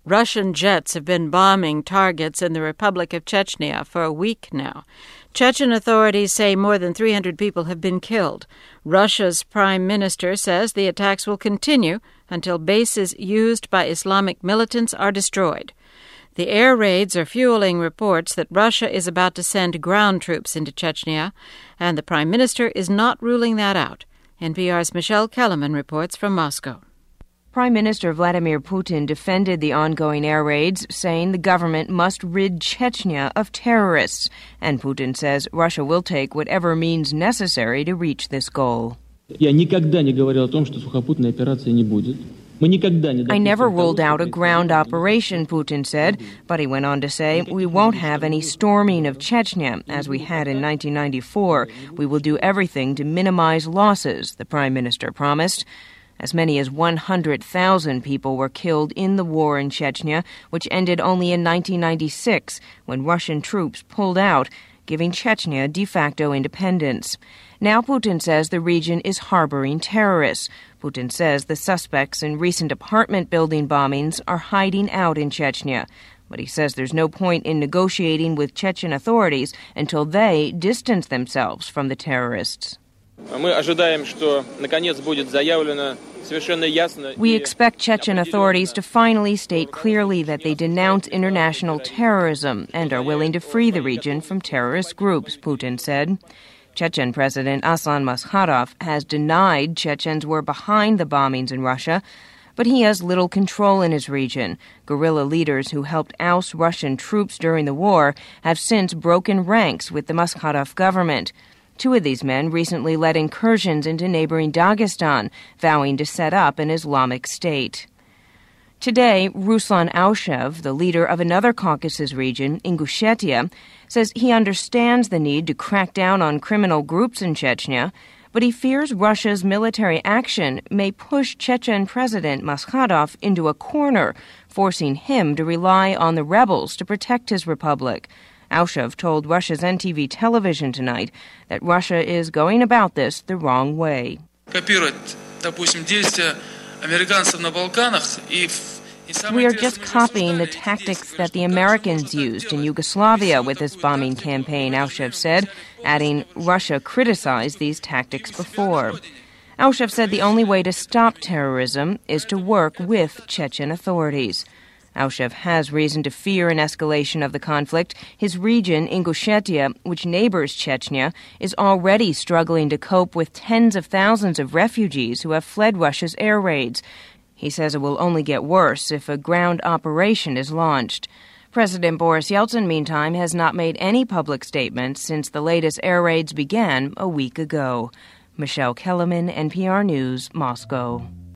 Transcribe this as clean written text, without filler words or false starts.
Russian jets have been bombing targets in the Republic of Chechnya for a week now. Chechen authorities say more than 300 people have been killed. Russia's prime minister says the attacks will continue until bases used by Islamic militants are destroyed. The air raids are fueling reports that Russia is about to send ground troops into Chechnya, and the prime minister is not ruling that out. NPR's Michelle Kellerman reports from Moscow. Prime Minister Vladimir Putin defended the ongoing air raids, saying the government must rid Chechnya of terrorists. And Putin says Russia will take whatever means necessary to reach this goal. I never ruled out a ground operation, Putin said, but he went on to say, we won't have any storming of Chechnya, as we had in 1994. We will do everything to minimize losses, the prime minister promised. As many as 100,000 people were killed in the war in Chechnya, which ended only in 1996, when Russian troops pulled out, giving Chechnya de facto independence. Now Putin says the region is harboring terrorists. Putin says the suspects in recent apartment building bombings are hiding out in Chechnya. But he says there's no point in negotiating with Chechen authorities until they distance themselves from the terrorists. We expect Chechen authorities to finally state clearly that they denounce international terrorism and are willing to free the region from terrorist groups, Putin said. Chechen President Aslan Maskhadov has denied Chechens were behind the bombings in Russia, but he has little control in his region. Guerrilla leaders who helped oust Russian troops during the war have since broken ranks with the Maskhadov government. Two of these men recently led incursions into neighboring Dagestan, vowing to set up an Islamic state. Today, Ruslan Aushev, the leader of another Caucasus region, Ingushetia, says he understands the need to crack down on criminal groups in Chechnya, but he fears Russia's military action may push Chechen President Maskhadov into a corner, forcing him to rely on the rebels to protect his republic. Aushev told Russia's NTV television tonight that Russia is going about this the wrong way. We are just copying the tactics that the Americans used in Yugoslavia with this bombing campaign, Aushev said, adding Russia criticized these tactics before. Aushev said the only way to stop terrorism is to work with Chechen authorities. Aushev has reason to fear an escalation of the conflict. His region, Ingushetia, which neighbors Chechnya, is already struggling to cope with tens of thousands of refugees who have fled Russia's air raids. He says it will only get worse if a ground operation is launched. President Boris Yeltsin, meantime, has not made any public statements since the latest air raids began a week ago. Michelle Kellerman, NPR News, Moscow.